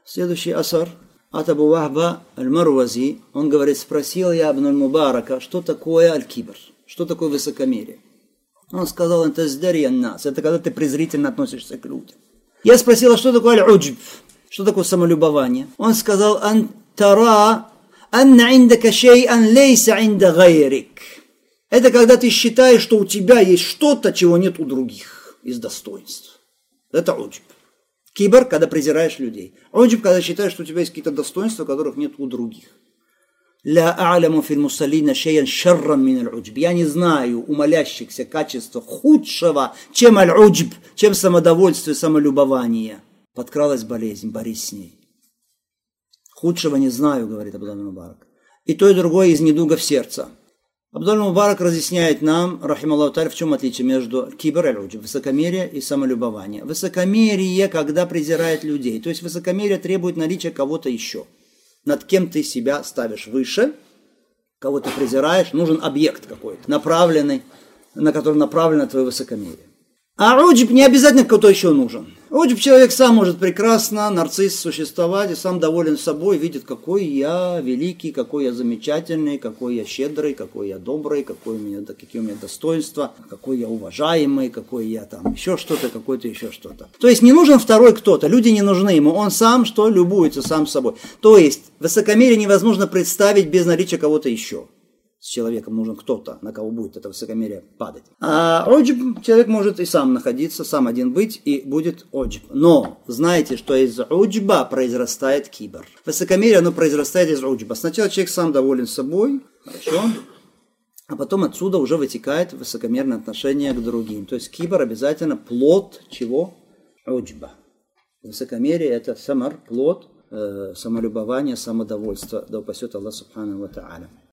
Следующий асар от Абу Вахба аль-Марвази. Он говорит, спросил я Ибн аль-Мубарака, что такое аль-кибр, что такое высокомерие. Он сказал, это здарьян нас, это когда ты презрительно относишься к людям. Я спросил, а что такое аль-уджб, что такое самолюбование. Он сказал, ан тара анна индака шей'ан лейса инда гайрик. Это когда ты считаешь, что у тебя есть что-то, чего нет у других из достоинств. Это уджб. Кибр, когда презираешь людей. Уджб, когда считаешь, что у тебя есть какие-то достоинства, которых нет у других. Ля а'ляму фил мусаллина шей'ан шарран мин аль-уджб. Я не знаю у молящихся качества худшего, чем аль-уджб, чем самодовольствие, самолюбование. Подкралась болезнь, борись с ней. Худшего не знаю, говорит Абдулла Мубарак. И то, и другое из недугов сердца. Абдулла Мубарак разъясняет нам, рахималлаху та'аля, в чем отличие между кибр и аль-уджб, высокомерие и самолюбование. Высокомерие, когда презирает людей. То есть высокомерие требует наличия кого-то еще. Над кем ты себя ставишь выше, кого ты презираешь, нужен объект какой-то, направленный, на который направлено твое высокомерие. А уджб не обязательно кто-то еще нужен. Уджб человек сам может прекрасно, нарцисс, существовать и сам доволен собой, видит, какой я великий, какой я замечательный, какой я щедрый, какой я добрый, какие у меня достоинства, какой я уважаемый, какой я там еще что-то, какой-то еще что-то. То есть не нужен второй кто-то, люди не нужны ему, он сам что любуется сам собой. То есть высокомерие невозможно представить без наличия кого-то еще. С человеком нужен кто-то, на кого будет это высокомерие падать. А уджб человек может и сам находиться, сам один быть, и будет уджб. Но знаете, что из уджба произрастает кибр. Высокомерие, оно произрастает из уджба. Сначала человек сам доволен собой, хорошо, а потом отсюда уже вытекает высокомерное отношение к другим. То есть кибр обязательно плод чего? Уджба. Высокомерие это самар, плод, самолюбование, самодовольство. Да упасет Аллах субхану ва та'аля.